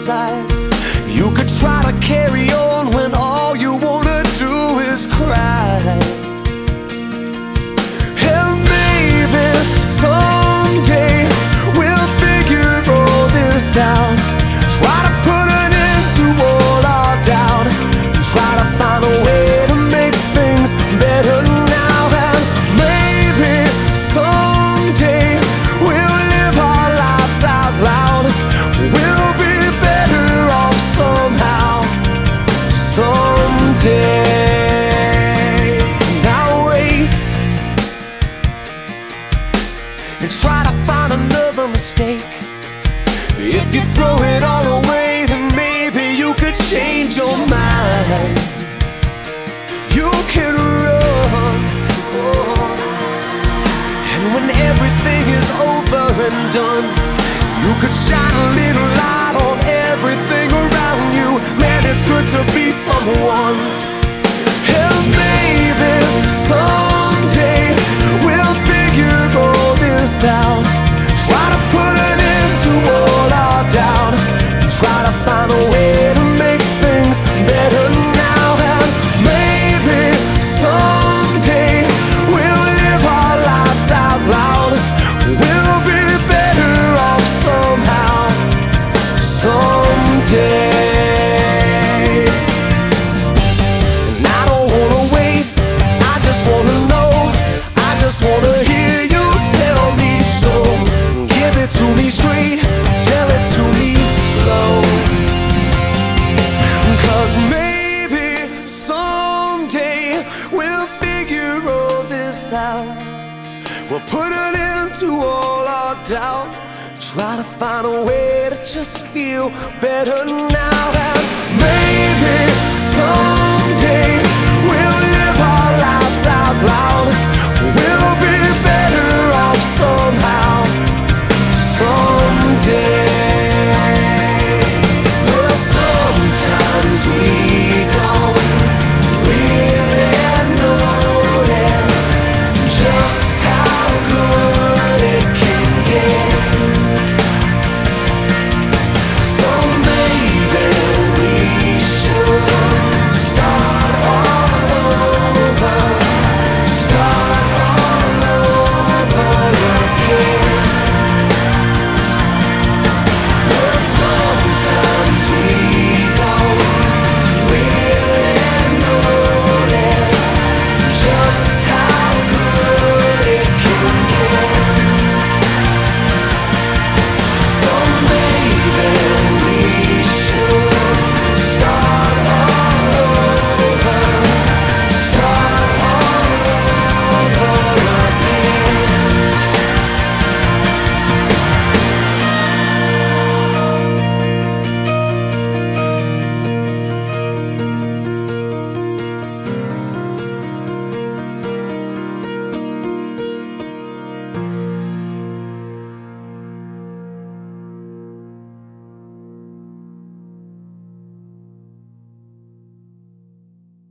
inside. You could try to carry on when all you wanna do is cry. And maybe someday we'll figure all this out. Try to put an end to all our doubt. Try to find a way to make things better now. And maybe someday we'll live our lives out loud. We'll be better off somehow, someday. Now wait and try to find another mistake. If you throw it all away, then maybe you could change your mind. You can run, and when everything is over and done, you could shine a little light on everything around you. Man, it's good to be someone. And maybe someday we'll figure all this out. Try to put an end to all our doubt. Try to find a way to make things better now. And maybe someday we'll live our lives out loud. We'll be better off somehow, someday. And I don't wanna wait, I just wanna know. I just wanna hear you tell me so. Give it to me straight, tell it to me slow. 'Cause maybe someday we'll figure all this out. We'll put an end to all our doubt. Try to find a way to just feel better now. And maybe someday we'll live our lives out loud.